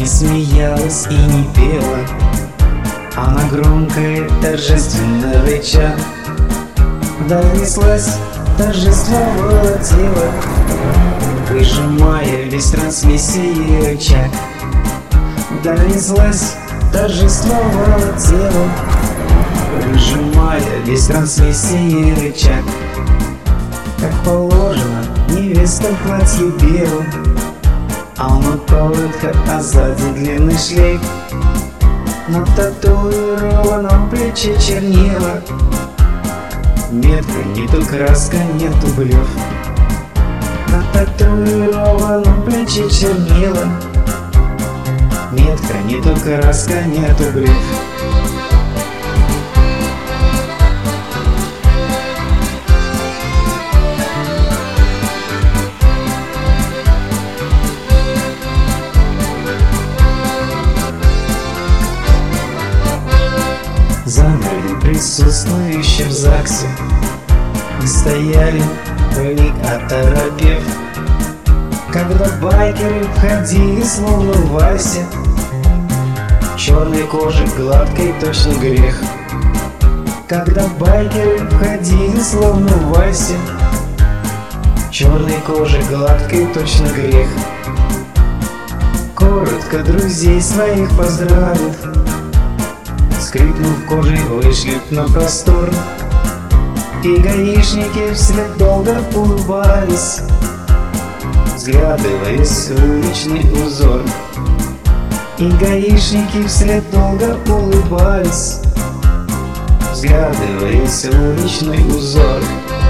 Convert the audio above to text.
не смеялась и не пела, она громко и торжественно рыча донеслась, торжествовала тело, выжимая весь трансмиссии рычаг. Донеслась, торжествовала тело, выжимая весь трансмиссии рычаг. Как положено, невеста в платье белом, а оно коротко, а сзади длинный шлейф. На татуированном плече чернила, метка, не то краска, нету блев. На татуированном плече чернила, метка, не то краска, нету блев. Замерли присутствующие в ЗАГСе, мы стояли, вмиг оторопев, когда байкеры входили словно в вальсе. Черной кожи гладкой точно грех. Когда байкеры входили словно в вальсе, черной кожи гладкой точно грех. Коротко друзей своих поздравив, скрипнув кожей, вышли на простор. И гаишники вслед долго улыбались, взглядываясь в уличный узор. И гаишники вслед долго улыбались, взглядываясь в уличный узор.